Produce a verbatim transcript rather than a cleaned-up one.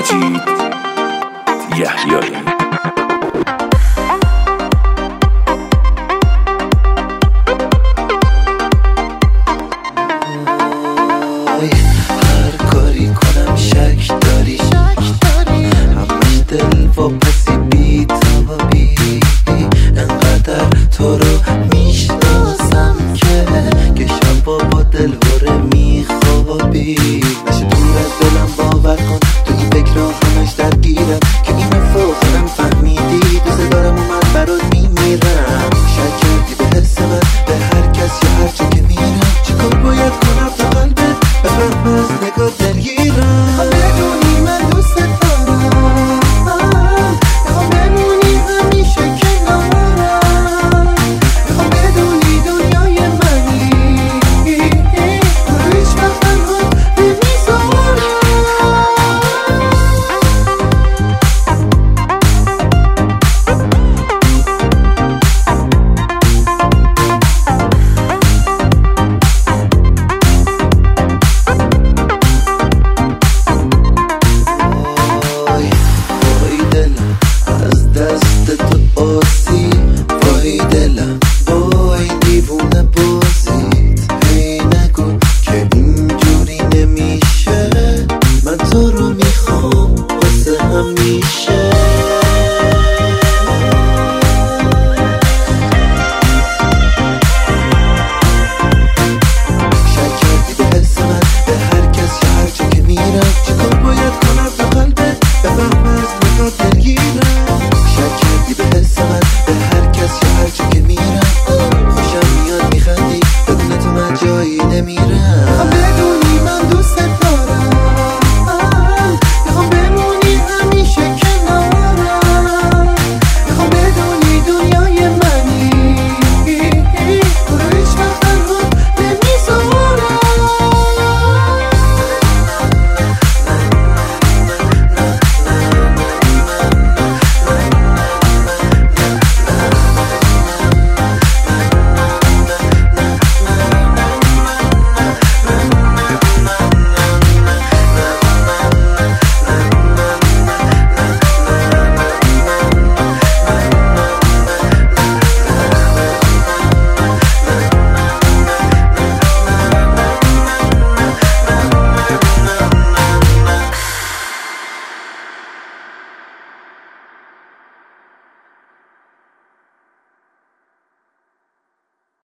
مجید یحیایی. هر کاری کنم شک داری همش دل و پسی بی تابی، انقدر تو رو میشناسم که که شبا با دل وره میخوابی. نشه دور از دلم باور کن، تو این فکر رو همش درگیرم که اینو فوقم فهمیدی. دوست دارم و من برات میمیرم. شک کردی به حس من، به هر کس یا هر جا که میرم. چیکار باید کنم تا قلبت بفهم از نگاه درگیرم؟ میخوام بدونی من دوست دارم، میخوام بمونی همیشه کنارم، میخوام بدونی دنیای منی، رو هیچ وقت تنها نمیذارم. وای دلم از دست تو آسی، وای دلم با این دیوونه بازید. هی نگو که اینجوری نمیشه، من تو رو میخوام واسه همیشه. شک کردی به حس من، به هر کس یا هر جا که میرم. چیکار باید کنم تا قلبت بفهم از نگاه درگیرم؟ شک کردی به حس من، به هر کس یا هر جا که میرم. خوشم میاد میخندی، بدون تو من جایی نمیرم.